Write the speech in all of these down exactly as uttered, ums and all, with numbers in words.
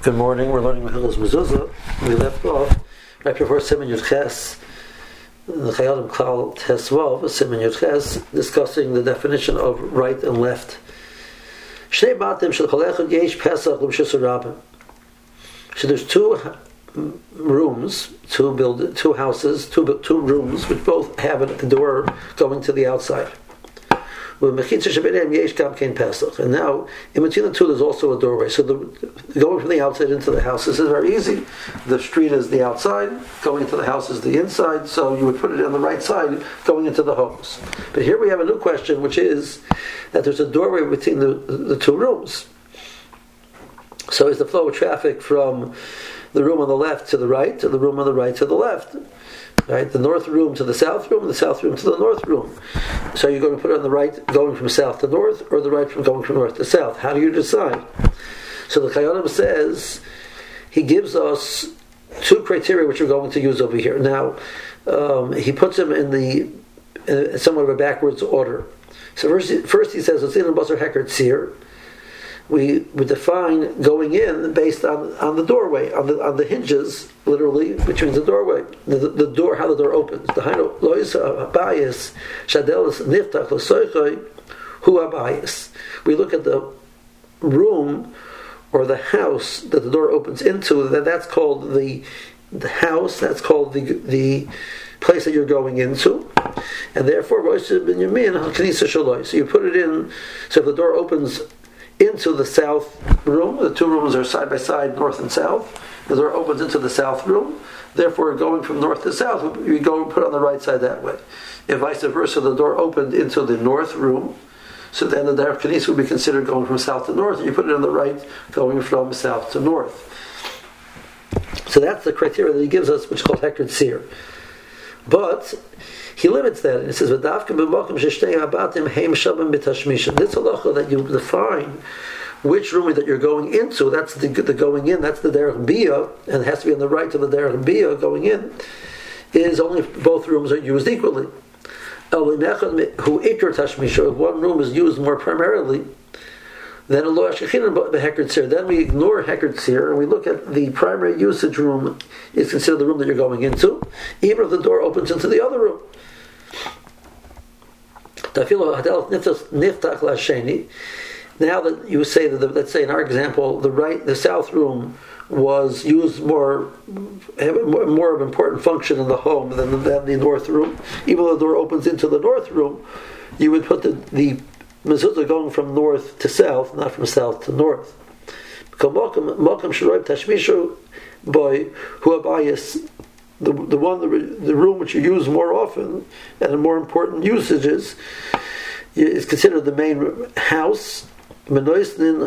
Good morning. We're learning Hilchos Mezuzah. We left off right before Siman Yud Ches, the Chayadim Klal Tesvav, Siman Yud Ches, discussing the definition of right and left. Shnei Batim Shel Kol Echad Yesh Pesach L'Mshus Rabim. So there's two rooms, two build, two houses, two two rooms, which both have a door going to the outside. And now, in between the two, there's also a doorway. So the, going from the outside into the house, this is very easy. The street is the outside, going into the house is the inside, so you would put it on the right side, going into the homes. But here we have a new question, which is that there's a doorway between the, the two rooms. So is the flow of traffic from the room on the left to the right, to the room on the right to the left? Right, the north room to the south room, the south room to the north room. So you're going to put it on the right, going from south to north, or the right from going from north to south. How do you decide? So the Chayadim says he gives us two criteria which we're going to use over here. Now um, he puts them in the in somewhat of a backwards order. So first, first he says it's in basar heker tzir. We we define going in based on, on the doorway, on the on the hinges, literally between the doorway, the, the, the door, how the door opens. The lois habayis shadelis niftach l'soichoi hu habayis. We look at the room or the house that the door opens into. That that's called the the house. That's called the the place that you're going into, and therefore rosh binyamin hakanisa shaloi. So you put it in. So if the door opens into the south room, the two rooms are side by side, north and south. The door opens into the south room. Therefore, going from north to south, you go and put it on the right side that way. If vice versa, the door opened into the north room, so then the derech kanisa would be considered going from south to north. You put it on the right, going from south to north. So that's the criteria that he gives us, which is called heker tzir. But he limits that, and he says, "V'davka b'makom sheshtei habatim heim shabim b'tashmisha." This halacha that you define which room that you're going into, that's the, the going in, that's the derech bia, and it has to be on the right of the derech bia going in, is only if both rooms are used equally. Who ikar tashmisha, if one room is used more primarily, then then we ignore heker tzir and we look at the primary usage room is considered the room that you're going into, even if the door opens into the other room. Now that you say that, the, let's say in our example, the right, the south room was used more, more of an important function in the home than, than the north room. Even though the door opens into the north room, you would put the, the mezuzah going from north to south, not from south to north. Boy, who abayis, the the one the, the room which you use more often and in more important usages is considered the main house. Therefore,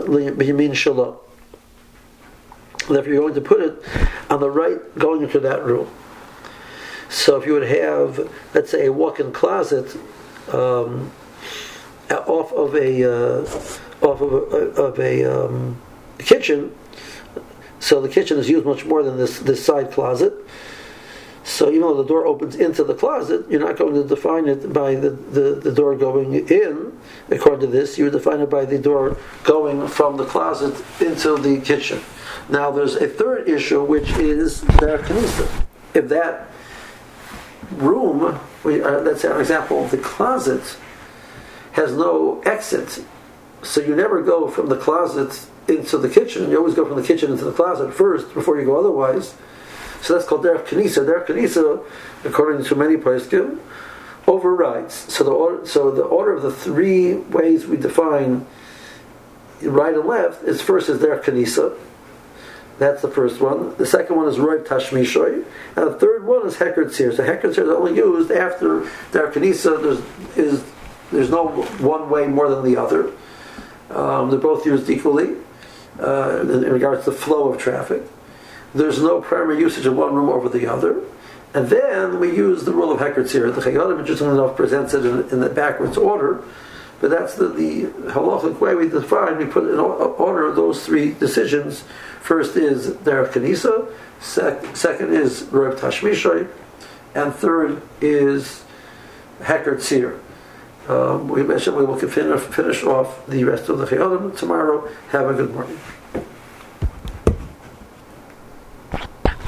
you're going to put it on the right, going into that room. So, if you would have, let's say, a walk-in closet um, off of a uh, off of a, of a um, kitchen, so the kitchen is used much more than this this side closet. So even though the door opens into the closet, you're not going to define it by the, the, the door going in. According to this, you would define it by the door going from the closet into the kitchen. Now there's a third issue, which is derech kanisa. If that room, we, uh, let's say an example of the closet, has no exit, so you never go from the closet into the kitchen. You always go from the kitchen into the closet first before you go otherwise. So that's called derech kanisa. Derech kanisa, according to many poskim, overrides. So the order, so the order of the three ways we define right and left is first is derech kanisa. That's the first one. The second one is roiv tashmishoy, and the third one is heker tzir. So heker tzir is only used after derech kanisa. There's is there's no one way more than the other. Um, they're both used equally uh, in, in regards to the flow of traffic. There's no primary usage of one room over the other. And then we use the rule of heker tzir. The Chayadim, interestingly enough, presents it in, in the backwards order, but that's the, the halachic way we define. We put in order of those three decisions. First is derech kanisa, sec, second is roiv tashmishoy, and third is heker tzir. Um, we mentioned we will finish, finish off the rest of the Chayadim tomorrow. Have a good morning.